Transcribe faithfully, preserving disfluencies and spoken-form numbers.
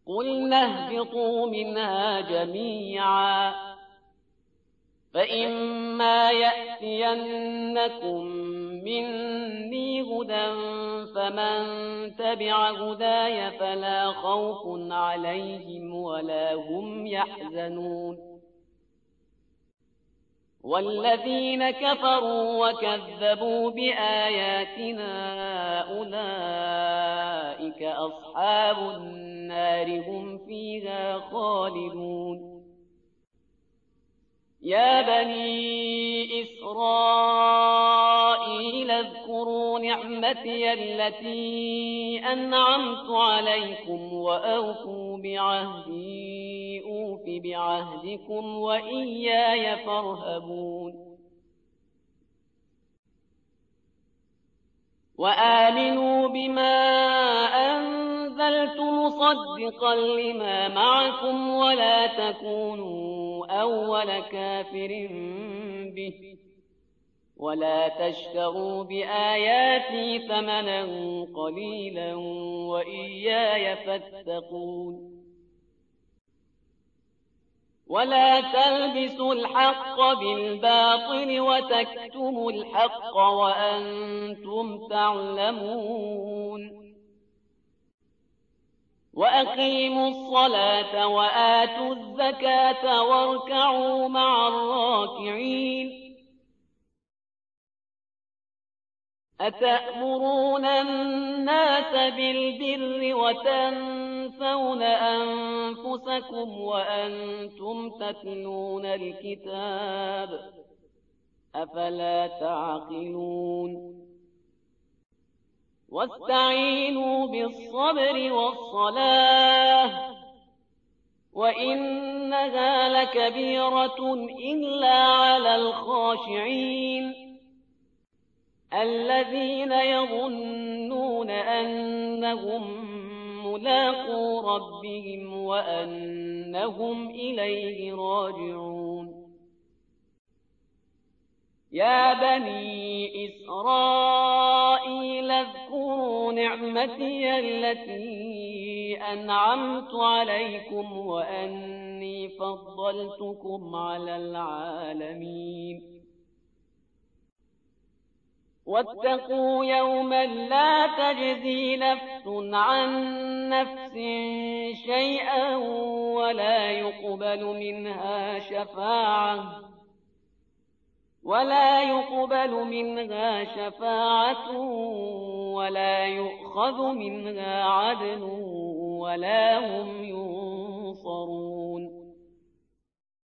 قلنا اهبطوا منها جميعا فإما يأتينكم مني هدى فمن تبع هداي فلا خوف عليهم ولا هم يحزنون والذين كفروا وكذبوا بآياتنا أولئك أصحاب النار هم فيها خالدون يا بني إسرائيل اذكروا نعمتي التي أنعمت عليكم وأوفوا بعهدي أوف بعهدكم وإياي فارهبون وآمنوا بما أنزلت مصدقا لما معكم ولا تكونوا أول كافر به ولا تشتروا بآياتي ثمنا قليلا وإياي فاتقون ولا تلبسوا الحق بالباطل وتكتموا الحق وأنتم تعلمون وأقيموا الصلاة وآتوا الزكاة واركعوا مع الراكعين أتأمرون الناس بالبر وتنسون أنفسكم وأنتم تتلون الكتاب أفلا تعقلون واستعينوا بالصبر والصلاة وإنها لكبيرة إلا على الخاشعين الذين يظنون أنهم ملاقو ربهم وأنهم إليه راجعون يا بني إسرائيل اذكروا نعمتي التي أنعمت عليكم وأني فضلتكم على العالمين واتقوا يوما لا تجزي نفس عن نفس شيئا ولا يقبل منها شفاعة ولا يقبل منها شفاعة ولا يؤخذ منها عدل ولا هم ينصرون